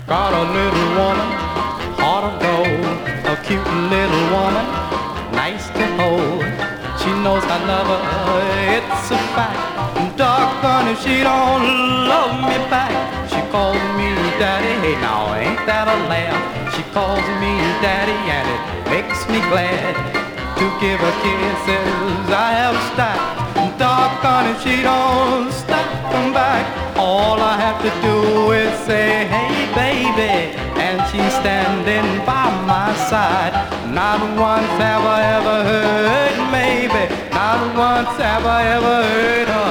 Got a little woman, heart of gold, a cute little woman, nice to hold. She knows I love her, it's a fact. Doggone if she don't love me back. She calls me daddy, hey now ain't that a laugh? She calls me daddy and it makes me glad to give her kisses. I have a stack. Doggone if she don't stop come back. All I have to do is say, hey baby, and she's standing by my side. Not once have I ever heard, maybe, not once have I ever heard her